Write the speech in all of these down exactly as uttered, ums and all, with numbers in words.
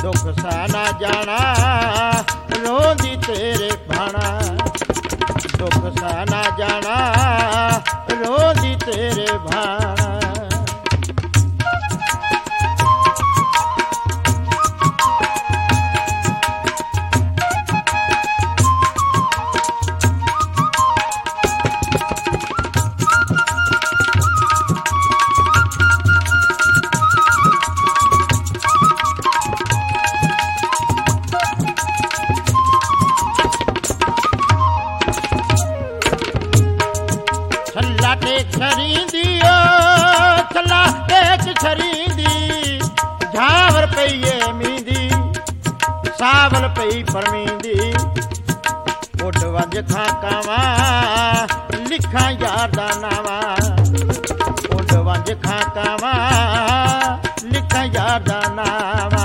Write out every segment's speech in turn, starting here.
दुख सा ना जाना रोंदी तेरे भाना, दुख सा ना जाना रोंदी तेरे भाना। छल्ला टेक छरींदी ओ छल्ला टेक छरींदी, झावर पईए मींदी सावल पई परमींदी। उड वंज खां कावा लिखां यार दा नावा, उड वंज खां कावा लिखां यार दा नावा।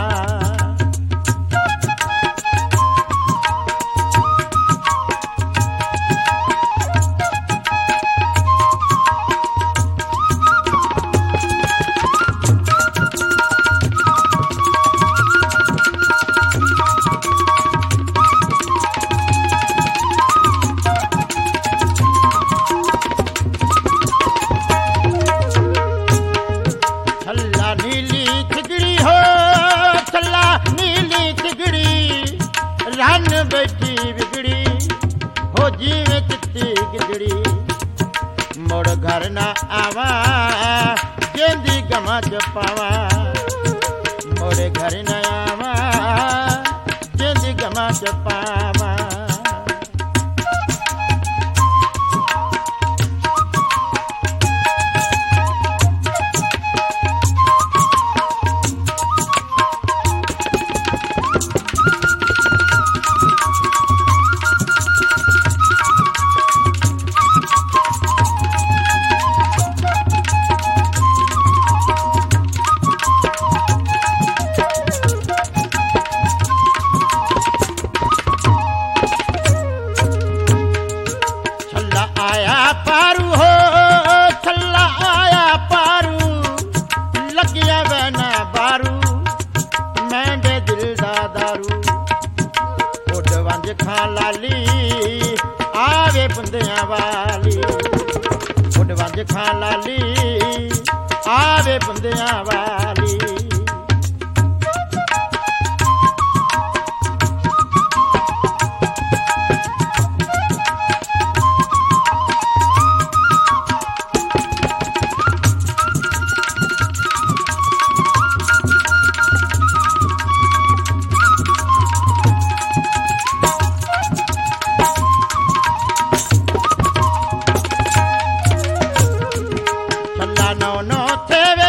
नीली थिगड़ी हो छल्ला नीली थिगड़ी, रन बैठी बिगड़ी हो जीवे चिट्टी गिदड़ी। मुड़ घर ना आवा जेंदी गमा च पावा, मुड़ घर न आवा जेंदी गमा च पावा। आया पारू हो छल्ला आया पारू, लगिया बना बारू मैंडे दिल दा दारू। उड वंज खां लाली आवे बंदियां वाली, उड वंज खां लाली आवे बंदियां वाली। नौ नौ थे